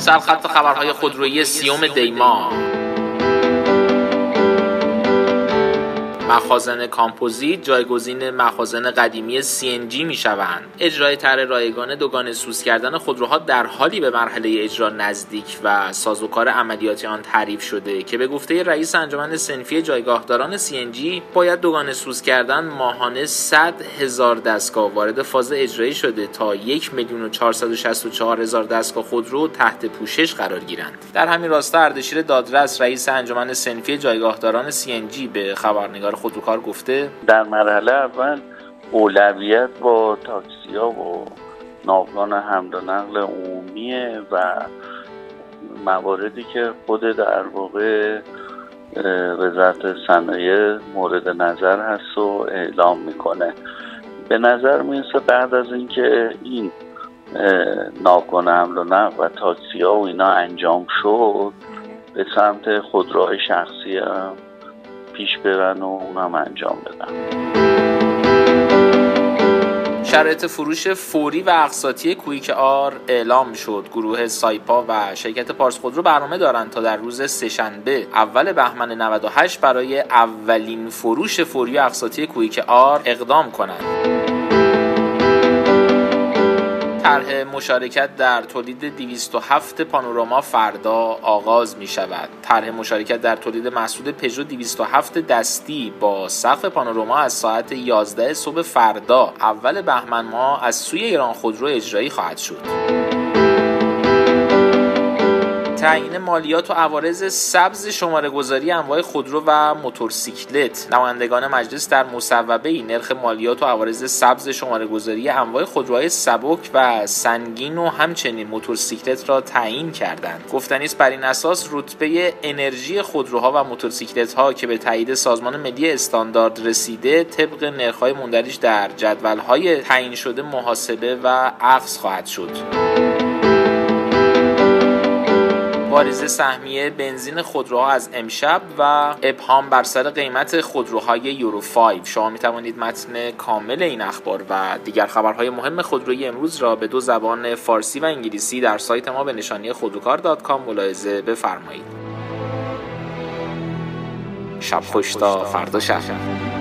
سرخط خبرهای خودرویی 30 دی ماه. مخازن کامپوزیت جایگزین مخازن قدیمی CNG میشوند. اجرای طرح رایگان دوگانه سوز کردن خودروها در حالی به مرحله اجرا نزدیک و سازوکار عملیاتی آن تعریف شده که به گفته رئیس انجمن صنفی جایگاهداران CNG باید دوگانه سوز کردن ماهانه 100,000 دستگاه وارد فاز اجرایی شده تا 1,464,000 دستگاه خودرو تحت پوشش قرار گیرند. در همین راستا اردشیر دادرس رئیس انجمن صنفی جایگاهداران CNG به خبرنگار خودروکار گفته در مرحله اول اولویت با تاکسی‌ها و ناوگان حمل و نقل عمومیه و مواردی که خود در واقع وزارت صنایع مورد نظر هست و اعلام میکنه. به نظر میرسه بعد از اینکه این ناوگان حمل و نقل و تاکسی‌ها و اینا انجام شد به سمت خودروهای شخصی هم پیش برن و اونم انجام بدن. شرایط فروش فوری و اقساطی کویک آر اعلام شد. گروه سایپا و شرکت پارس خودرو برنامه دارند تا در روز سه‌شنبه اول بهمن 98 برای اولین فروش فوری و اقساطی کویک آر اقدام کنند. طرح مشارکت در تولید 207 پانوراما فردا آغاز می شود. طرح مشارکت در تولید محصول پژو 207 دستی با سقف پانوراما از ساعت 11 صبح فردا اول بهمن ماه از سوی ایران خودرو اجرایی خواهد شد. تعیین مالیات و عوارض سبز شماره‌گذاری انواع خودرو و موتورسیکلت. نمایندگان مجلس در مصوبه‌ای نرخ مالیات و عوارض سبز شماره‌گذاری انواع خودروهای سبک و سنگین و همچنین موتورسیکلت را تعیین کردند. گفتنی است بر این اساس رتبه انرژی خودروها و موتورسیکلت‌ها که به تایید سازمان ملی استاندارد رسیده طبق نرخ‌های مندرج در جدول‌های تعیین شده محاسبه و اخذ خواهد شد. واریز سهمیه بنزین خودروها از امشب و ابهام بر سر قیمت خودروهای یورو 5. شما می توانید متن کامل این اخبار و دیگر خبرهای مهم خودرویی امروز را به 2 زبان فارسی و انگلیسی در سایت ما به نشانی خودروکار.com ملاحظه بفرمایید. شب خوش تا فردا شب.